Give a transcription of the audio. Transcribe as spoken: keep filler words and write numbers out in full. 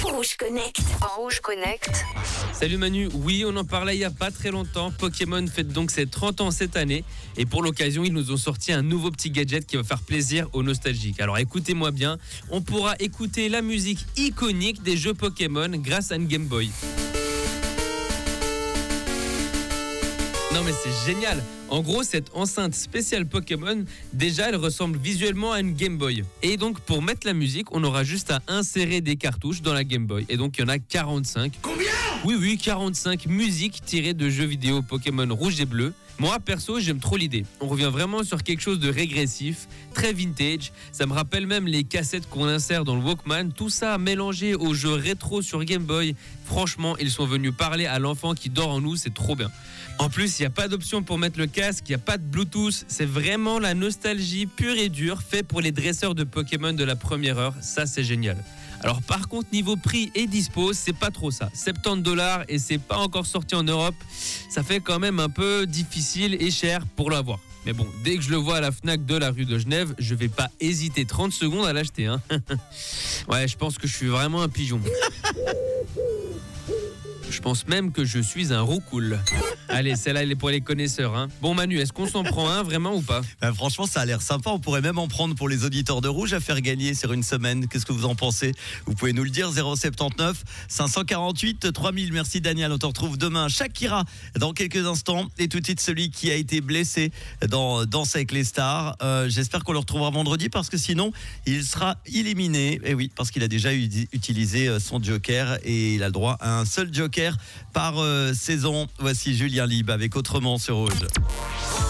Rouge Connect. Rouge Connect. Salut Manu, oui on en parlait il n'y a pas très longtemps, Pokémon fête donc ses trente ans cette année et pour l'occasion ils nous ont sorti un nouveau petit gadget qui va faire plaisir aux nostalgiques. Alors écoutez-moi bien, on pourra écouter la musique iconique des jeux Pokémon grâce à une Game Boy. Non mais c'est génial. En gros, cette enceinte spéciale Pokémon, déjà elle ressemble visuellement à une Game Boy. Et donc pour mettre la musique, on aura juste à insérer des cartouches dans la Game Boy. Et donc il y en a quarante-cinq. Combien ? Oui oui, quarante-cinq musiques tirées de jeux vidéo Pokémon rouge et bleu. Moi perso, j'aime trop l'idée. On revient vraiment sur quelque chose de régressif, très vintage. Ça me rappelle même les cassettes qu'on insère dans le Walkman. Tout ça mélangé aux jeux rétro sur Game Boy. Franchement, ils sont venus parler à l'enfant qui dort en nous, c'est trop bien. En plus, il n'y a pas d'option pour mettre le casque, il n'y a pas de Bluetooth. C'est vraiment la nostalgie pure et dure, fait pour les dresseurs de Pokémon de la première heure. Ça, c'est génial. Alors par contre, niveau prix et dispo, c'est pas trop ça. soixante-dix dollars et c'est pas encore sorti en Europe. Ça fait quand même un peu difficile et cher pour l'avoir. Mais bon, dès que je le vois à la Fnac de la rue de Genève, je vais pas hésiter trente secondes à l'acheter. Hein. Ouais, je pense que je suis vraiment un pigeon. Je pense même que je suis un roucoule. Allez, celle-là, elle est pour les connaisseurs. Hein. Bon Manu, est-ce qu'on s'en prend un vraiment ou pas ? Ben, franchement, ça a l'air sympa. On pourrait même en prendre pour les auditeurs de Rouge à faire gagner sur une semaine. Qu'est-ce que vous en pensez ? Vous pouvez nous le dire, zéro sept neuf cinq cent quarante-huit trois mille. Merci Daniel, on te retrouve demain. Shakira dans quelques instants. Et tout de suite, celui qui a été blessé dans Danse avec les stars. Euh, j'espère qu'on le retrouvera vendredi parce que sinon, il sera éliminé. Et oui, parce qu'il a déjà eu, utilisé son joker et il a le droit à un seul joker par euh, saison. Voici Julien Libre avec Autrement sur Rouge.